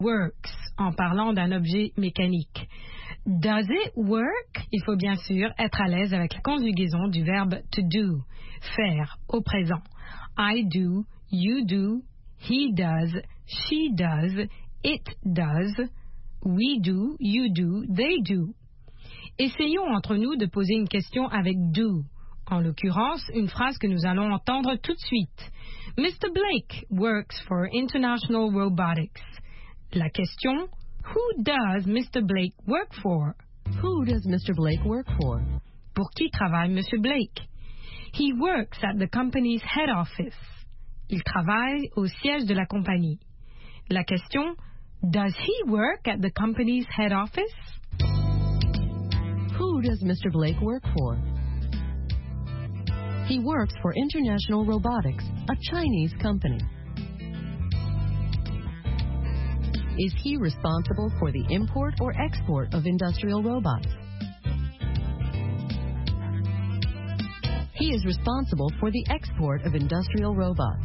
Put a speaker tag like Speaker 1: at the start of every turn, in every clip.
Speaker 1: works en parlant d'un objet mécanique. Does it work? Il faut bien sûr être à l'aise avec la conjugaison du verbe to do, faire au présent. I do, you do, he does, she does, it does, we do, you do, they do. Essayons entre nous de poser une question avec do. En l'occurrence, une phrase que nous allons entendre tout de suite. Mr. Blake works for International Robotics. La question, who does Mr. Blake work for?
Speaker 2: Who does Mr. Blake work for?
Speaker 1: Pour qui travaille Monsieur Blake? He works at the company's head office. Il travaille au siège de la compagnie. La question, does he work at the company's head office?
Speaker 2: Who does Mr. Blake work for? He works for International Robotics, a Chinese company. Is he responsible for the import or export of industrial robots? He is responsible for the export of industrial robots.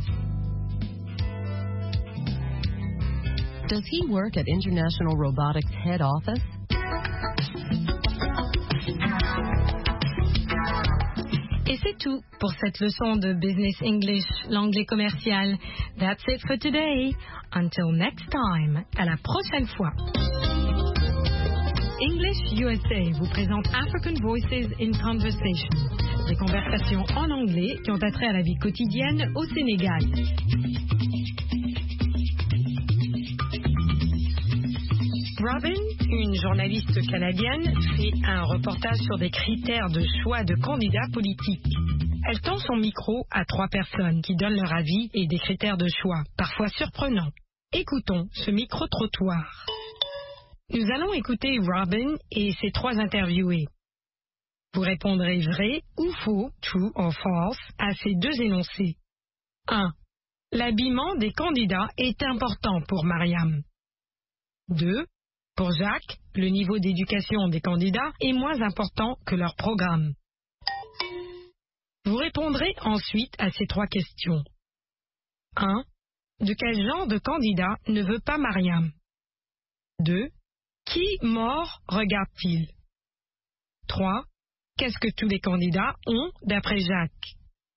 Speaker 2: Does he work at International Robotics head office?
Speaker 1: Et c'est tout pour cette leçon de Business English, l'anglais commercial. That's it for today. Until next time. À la prochaine fois. English USA vous présente African Voices in Conversation. Des conversations en anglais qui ont attrait à la vie quotidienne au Sénégal. Robin, une journaliste canadienne, fait un reportage sur des critères de choix de candidats politiques. Elle tend son micro à 3 personnes qui donnent leur avis et des critères de choix, parfois surprenants. Écoutons ce micro-trottoir. Nous allons écouter Robin et ses 3 interviewés. Vous répondrez vrai ou faux, true or false, à ces 2 énoncés. 1. L'habillement des candidats est important pour Mariam. 2. Pour Jacques, le niveau d'éducation des candidats est moins important que leur programme. Vous répondrez ensuite à ces 3 questions. 1. De quel genre de candidat ne veut pas Mariam? 2. Qui mort regarde-t-il? 3. Qu'est-ce que tous les candidats ont d'après Jacques?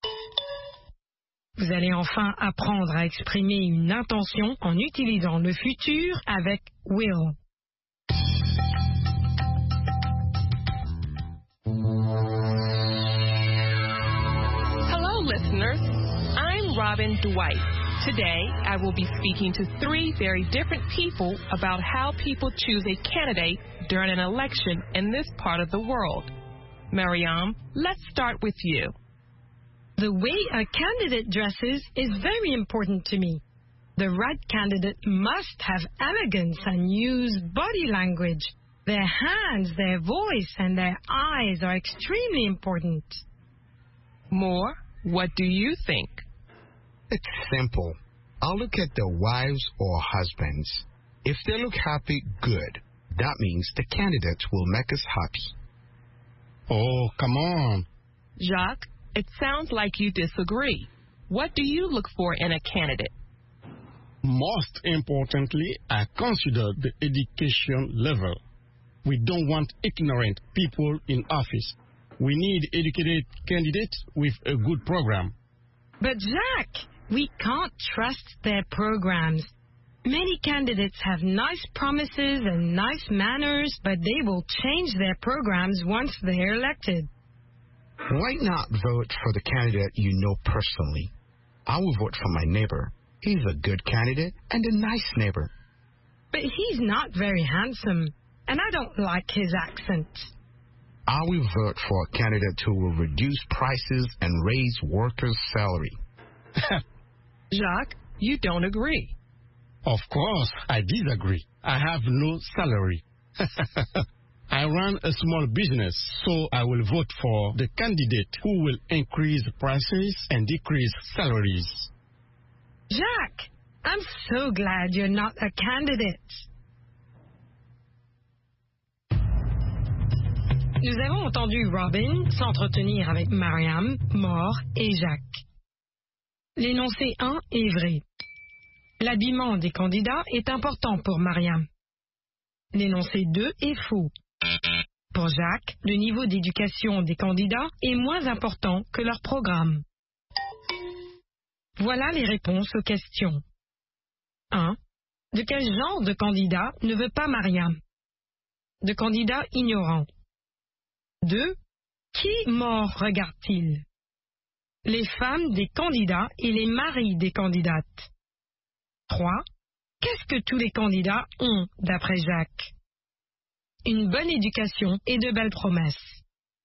Speaker 1: Vous allez enfin apprendre à exprimer une intention en utilisant le futur avec will.
Speaker 3: Hello, listeners. I'm Robin Dwight. Today, I will be speaking to 3 very different people about how people choose a candidate during an election in this part of the world. Mariam, let's start with you.
Speaker 1: The way a candidate dresses is very important to me. The right candidate must have elegance and use body language. Their hands, their voice, and their eyes are extremely important.
Speaker 3: Moore, what do you think?
Speaker 4: It's simple. I'll look at their wives or husbands. If they look happy, good. That means the candidate will make us happy.
Speaker 5: Oh, come on.
Speaker 3: Jacques, it sounds like you disagree. What do you look for in a candidate?
Speaker 5: Most importantly, I consider the education level. We don't want ignorant people in office. We need educated candidates with a good program.
Speaker 1: But Jacques, we can't trust their programs. Many candidates have nice promises and nice manners, but they will change their programs once they're elected.
Speaker 4: Why not vote for the candidate you know personally? I will vote for my neighbor. He's a good candidate and a nice neighbor.
Speaker 1: But he's not very handsome, and I don't like his accent.
Speaker 4: I will vote for a candidate who will reduce prices and raise workers' salary.
Speaker 3: Jacques, you don't agree.
Speaker 5: Of course, I disagree. I have no salary. I run a small business, so I will vote for the candidate who will increase prices and decrease salaries.
Speaker 1: Jacques, I'm so glad you're not a candidate. Nous avons entendu Robin s'entretenir avec Mariam, Moore et Jacques. L'énoncé 1 est vrai. L'habillement des candidats est important pour Mariam. L'énoncé 2 est faux. Pour Jacques, le niveau d'éducation des candidats est moins important que leur programme. Voilà les réponses aux questions. 1. De quel genre de candidat ne veut pas Mariam? De candidat ignorant. 2. Qui mort regarde-t-il? Les femmes des candidats et les maris des candidates. 3. Qu'est-ce que tous les candidats ont d'après Jacques? Une bonne éducation et de belles promesses.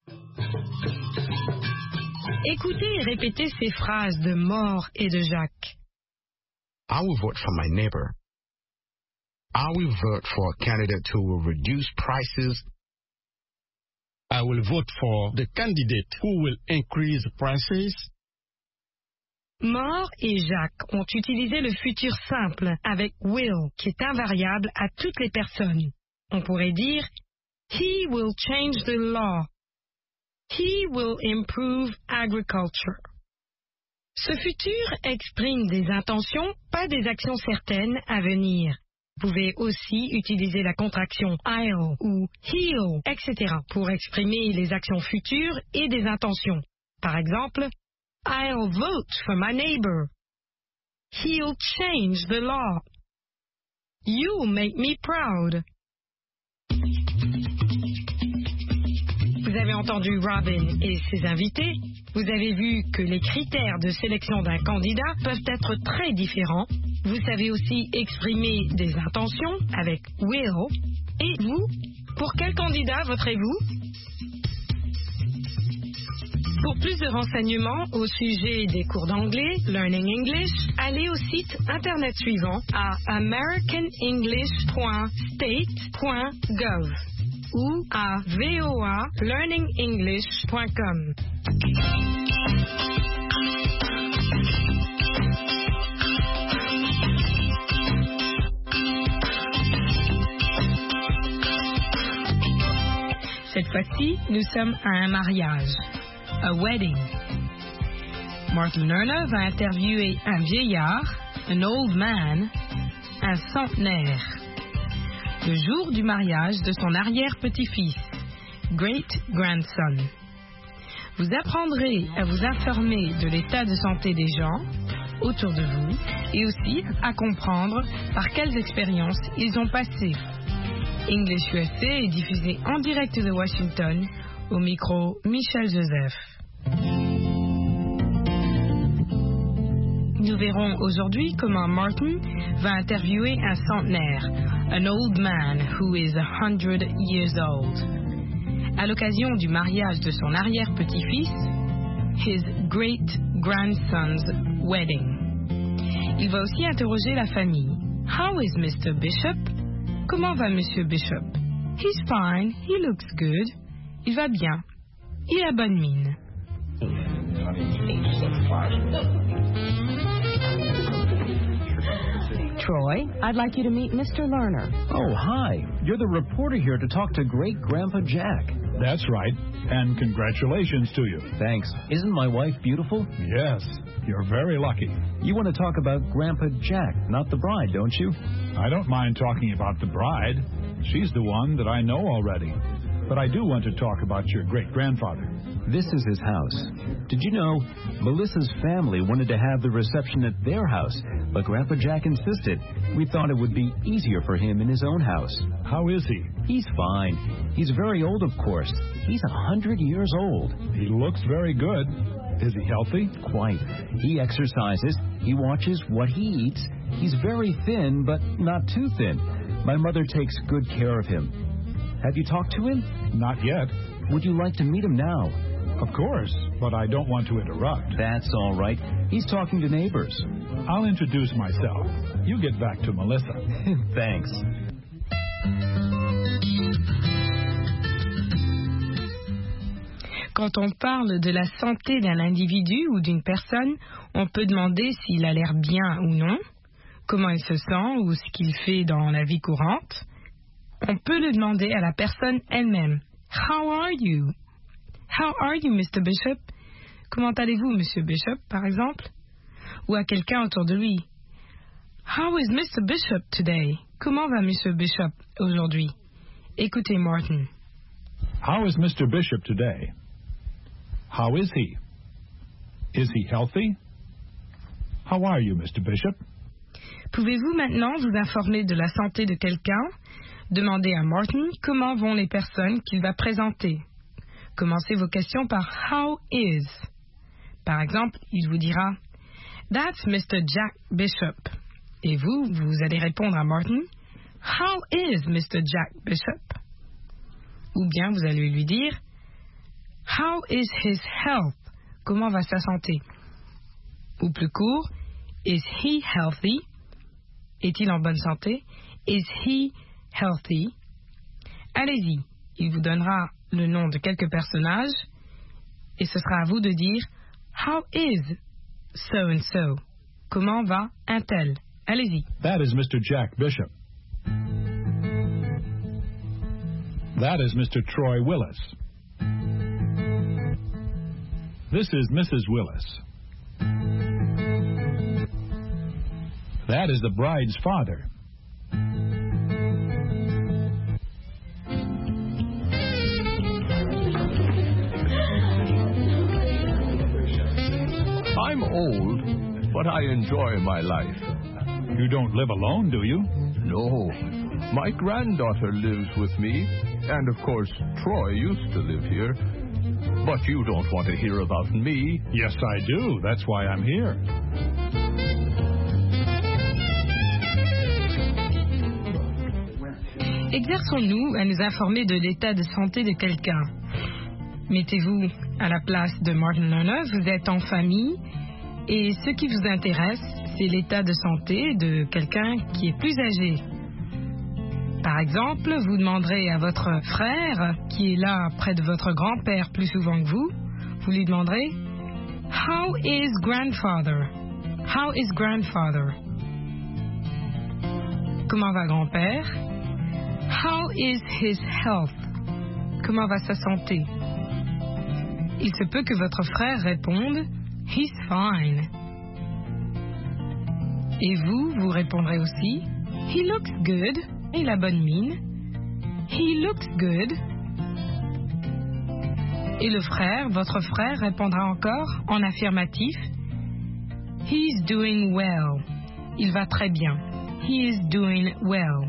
Speaker 1: Écoutez et répétez ces phrases de Mort et de Jacques.
Speaker 4: I will vote for my neighbor. I will vote for a candidate who will reduce prices.
Speaker 5: I will vote for the candidate who will increase prices.
Speaker 1: Mort et Jacques ont utilisé le futur simple avec will, qui est invariable à toutes les personnes. On pourrait dire He will change the law. He will improve agriculture. Ce futur exprime des intentions, pas des actions certaines à venir. Vous pouvez aussi utiliser la contraction I'll ou he'll, etc. pour exprimer les actions futures et des intentions. Par exemple, I'll vote for my neighbor. He'll change the law. You'll make me proud. Vous avez entendu Robin et ses invités. Vous avez vu que les critères de sélection d'un candidat peuvent être très différents. Vous savez aussi exprimer des intentions avec will. Et vous, pour quel candidat voterez-vous? Pour plus de renseignements au sujet des cours d'anglais, Learning English, allez au site internet suivant à americanenglish.state.gov ou à voalearningenglish.com. Cette fois-ci, nous sommes à un mariage, a wedding. Martin Lerner va interviewer un vieillard, an old man, un centenaire, le jour du mariage de son arrière-petit-fils, great-grandson. Vous apprendrez à vous informer de l'état de santé des gens autour de vous et aussi à comprendre par quelles expériences ils ont passé. English USA est diffusé en direct de Washington, au micro Michel Joseph. Nous verrons aujourd'hui comment Martin va interviewer un centenaire, an old man who is 100 years old. À l'occasion du mariage de son arrière-petit-fils, his great-grandson's wedding. Il va aussi interroger la famille. How is Mr. Bishop? Comment va Monsieur Bishop? He's fine, he looks good. Il va bien. Il a bonne mine.
Speaker 2: Troy, I'd like you to meet Mr. Lerner.
Speaker 6: Oh, hi. You're the reporter here to talk to Great-Grandpa Jack.
Speaker 7: That's right. And congratulations to you.
Speaker 6: Thanks. Isn't my wife beautiful?
Speaker 7: Yes. You're very lucky.
Speaker 6: You want to talk about Grandpa Jack, not the bride, don't you?
Speaker 7: I don't mind talking about the bride. She's the one that I know already. But I do want to talk about your great-grandfather.
Speaker 6: This is his house. Did you know Melissa's family wanted to have the reception at their house, but Grandpa Jack insisted. We thought it would be easier for him in his own house.
Speaker 7: How is he?
Speaker 6: He's fine. He's very old, of course. He's 100 years old.
Speaker 7: He looks very good. Is he healthy?
Speaker 6: Quite. He exercises. He watches what he eats. He's very thin, but not too thin. My mother takes good care of him. Have you talked to him?
Speaker 7: Not yet.
Speaker 6: Would you like to meet him now?
Speaker 7: Of course, but I don't want to interrupt.
Speaker 6: That's all right. He's talking to neighbors.
Speaker 7: I'll introduce myself. You get back to Melissa.
Speaker 6: Thanks.
Speaker 1: Quand on parle de la santé d'un individu ou d'une personne, on peut demander s'il a l'air bien ou non, comment il se sent ou ce qu'il fait dans la vie courante. On peut le demander à la personne elle-même. How are you? How are you, Mr. Bishop? Comment allez-vous, Monsieur Bishop, par exemple? Ou à quelqu'un autour de lui. How is Mr. Bishop today? Comment va Mr. Bishop aujourd'hui? Écoutez Martin.
Speaker 7: How is Mr. Bishop today? How is he? Is he healthy? How are you, Mr. Bishop?
Speaker 1: Pouvez-vous maintenant vous informer de la santé de quelqu'un? Demandez à Martin comment vont les personnes qu'il va présenter. Commencez vos questions par How is? Par exemple, il vous dira That's Mr. Jack Bishop. Et vous allez répondre à Martin How is Mr. Jack Bishop? Ou bien vous allez lui dire How is his health? Comment va sa santé? Ou plus court, Is he healthy? Est-il en bonne santé? Is he healthy? Allez-y, il vous donnera le nom de quelques personnages et ce sera à vous de dire How is so and so? Comment va un tel? Allez-y.
Speaker 7: That is Mr. Jack Bishop. That is Mr. Troy Willis. This is Mrs. Willis. That is the bride's father.
Speaker 8: I'm old, but I enjoy my life.
Speaker 7: You don't live alone, do you?
Speaker 8: No. My granddaughter lives with me, and of course, Troy used to live here. But you don't want to hear about me.
Speaker 7: Yes, I do. That's why I'm here.
Speaker 1: Exerçons-nous à nous informer de l'état de santé de quelqu'un. Mettez-vous à la place de Martin Lerner, vous êtes en famille et ce qui vous intéresse, c'est l'état de santé de quelqu'un qui est plus âgé. Par exemple, vous demanderez à votre frère, qui est là près de votre grand-père plus souvent que vous lui demanderez « How is grandfather? How is grandfather? » Comment va grand-père? How is his health? Comment va sa santé? Il se peut que votre frère réponde « He's fine ». Et vous répondrez aussi « He looks good ». Et la bonne mine. He looks good. Et le frère, votre frère, répondra encore en affirmatif. He's doing well. Il va très bien. He is doing well.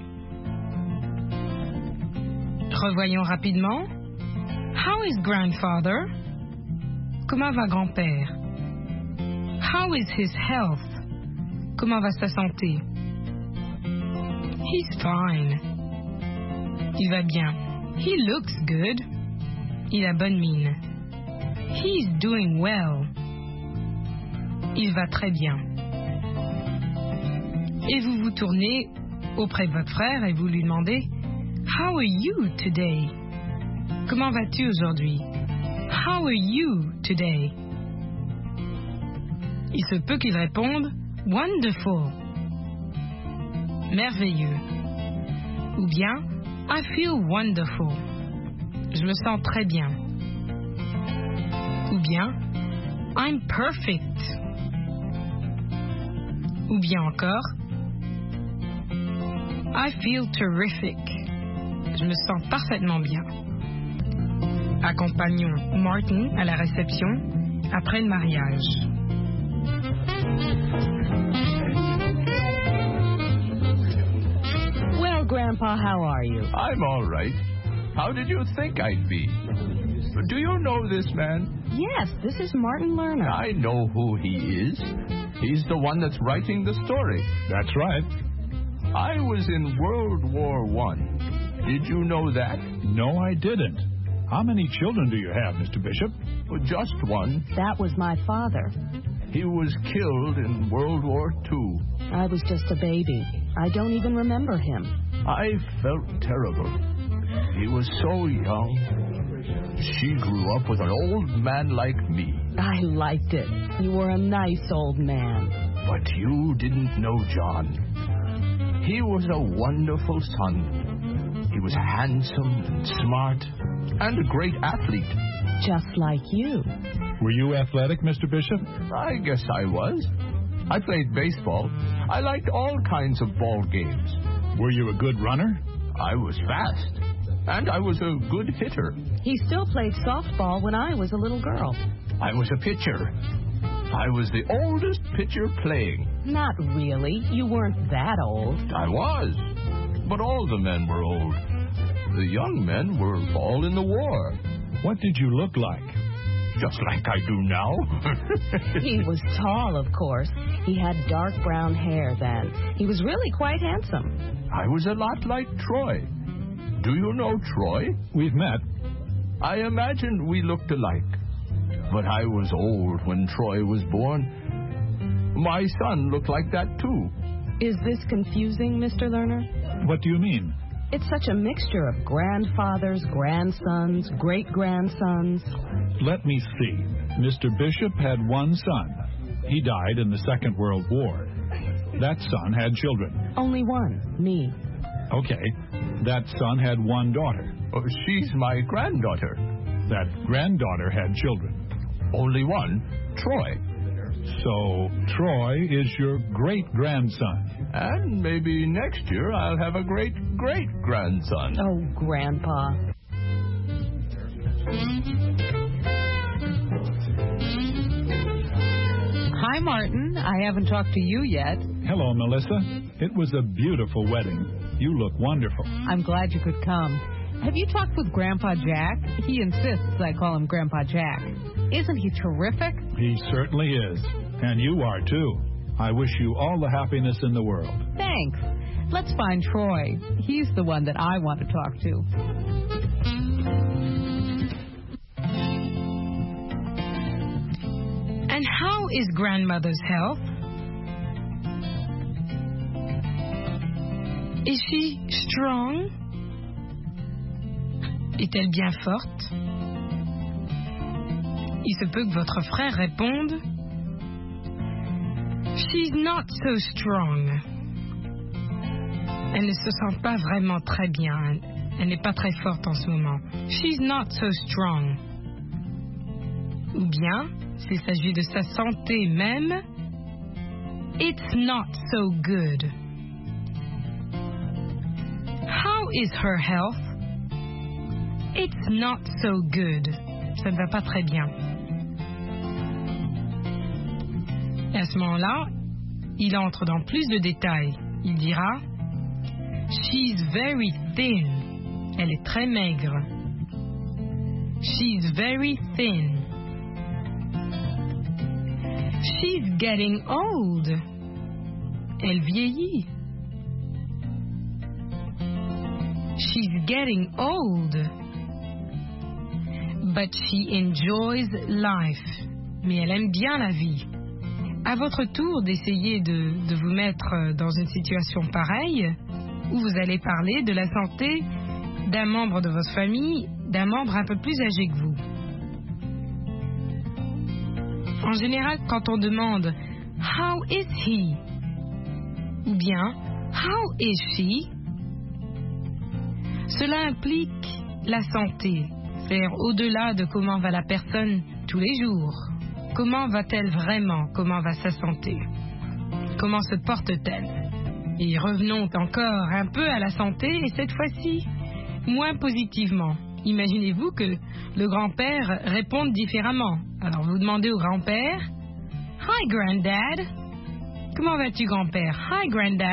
Speaker 1: Revoyons rapidement. How is grandfather? Comment va grand-père? How is his health? Comment va sa santé? He's fine. Il va bien. He looks good. Il a bonne mine. He's doing well. Il va très bien. Et vous vous tournez auprès de votre frère et vous lui demandez How are you today? Comment vas-tu aujourd'hui? How are you today? Il se peut qu'il réponde Wonderful. Merveilleux. Ou bien I feel wonderful. Je me sens très bien. Ou bien I'm perfect. Ou bien encore I feel terrific. Je me sens parfaitement bien. Accompagnons Martin à la réception après le mariage.
Speaker 2: Grandpa, how are you?
Speaker 8: I'm all right. How did you think I'd be? Do you know this man?
Speaker 2: Yes, this is Martin Lerner.
Speaker 8: I know who he is. He's the one that's writing the story.
Speaker 7: That's right.
Speaker 8: I was in World War I. Did you know that?
Speaker 7: No, I didn't. How many children do you have, Mr. Bishop?
Speaker 8: Just one.
Speaker 2: That was my father.
Speaker 8: He was killed in World War II.
Speaker 2: I was just a baby. I don't even remember him.
Speaker 8: I felt terrible. He was so young. She grew up with an old man like me.
Speaker 2: I liked it. You were a nice old man.
Speaker 8: But you didn't know John. He was a wonderful son. He was handsome and smart and a great athlete.
Speaker 2: Just like you.
Speaker 7: Were you athletic, Mr. Bishop?
Speaker 8: I guess I was. I played baseball. I liked all kinds of ball games.
Speaker 7: Were you a good runner?
Speaker 8: I was fast. And I was a good hitter.
Speaker 2: He still played softball when I was a little girl.
Speaker 8: I was a pitcher. I was the oldest pitcher playing.
Speaker 2: Not really. You weren't that old.
Speaker 8: I was. But all the men were old. The young men were all in the war.
Speaker 7: What did you look like?
Speaker 8: Just like I do now.
Speaker 2: He was tall, of course. He had dark brown hair then. He was really quite handsome.
Speaker 8: I was a lot like Troy. Do you know Troy?
Speaker 7: We've met.
Speaker 8: I imagined we looked alike. But I was old when Troy was born. My son looked like that too.
Speaker 2: Is this confusing, Mr. Lerner?
Speaker 7: What do you mean?
Speaker 2: It's such a mixture of grandfathers, grandsons, great-grandsons.
Speaker 7: Let me see. Mr. Bishop had one son. He died in the Second World War. That son had children.
Speaker 2: Only one, me.
Speaker 7: Okay. That son had one daughter.
Speaker 8: Oh, she's my granddaughter.
Speaker 7: That granddaughter had children.
Speaker 8: Only one, Troy.
Speaker 7: So, Troy is your great-grandson.
Speaker 8: And maybe next year I'll have a great-great-grandson.
Speaker 2: Oh, Grandpa.
Speaker 9: Hi, Martin. I haven't talked to you yet.
Speaker 7: Hello, Melissa. It was a beautiful wedding. You look wonderful.
Speaker 9: I'm glad you could come. Have you talked with Grandpa Jack? He insists I call him Grandpa Jack. Isn't he terrific?
Speaker 7: He certainly is. And you are, too. I wish you all the happiness in the world.
Speaker 9: Thanks. Let's find Troy. He's the one that I want to talk to.
Speaker 1: And how is grandmother's health? Is she strong? Est-elle bien forte? Il se peut que votre frère réponde She's not so strong. Elle ne se sent pas vraiment très bien. Elle n'est pas très forte en ce moment. She's not so strong. Ou bien, s'il s'agit de sa santé même, It's not so good. How is her health? It's not so good. Ça ne va pas très bien. Et à ce moment-là, il entre dans plus de détails. Il dira She's very thin. Elle est très maigre. She's very thin. She's getting old. Elle vieillit. She's getting old. But she enjoys life. Mais elle aime bien la vie. À votre tour d'essayer de vous mettre dans une situation pareille, où vous allez parler de la santé d'un membre de votre famille, d'un membre un peu plus âgé que vous. En général, quand on demande « How is he ?» ou bien « How is she ?» cela implique la santé, c'est-à-dire au-delà de comment va la personne tous les jours. Comment va-t-elle vraiment? Comment va sa santé? Comment se porte-t-elle? Et revenons encore un peu à la santé, et cette fois-ci, moins positivement. Imaginez-vous que le grand-père réponde différemment. Alors vous demandez au grand-père, « Hi, Granddad. » Comment vas-tu, grand-père? « Hi, Granddad. »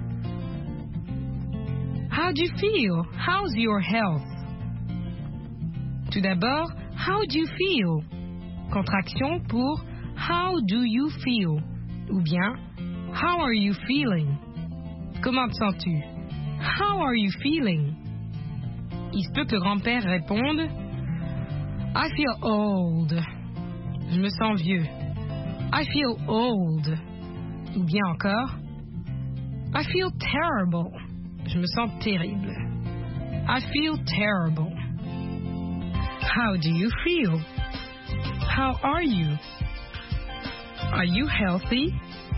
Speaker 1: How do you feel? How's your health? Tout d'abord, how do you feel? Contraction pour how do you feel? Ou bien, how are you feeling? Comment te sens-tu? How are you feeling? Il se peut que le grand-père réponde I feel old. Je me sens vieux. I feel old. Ou bien encore I feel terrible. Je me sens terrible. I feel terrible. How do you feel? How are you? Are you healthy?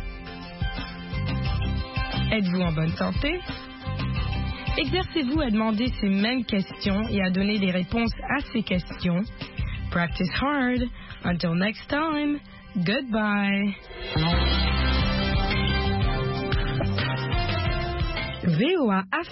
Speaker 1: Êtes-vous en bonne santé? Exercez-vous à demander ces mêmes questions et à donner des réponses à ces questions. Practice hard. Until next time, goodbye. VOA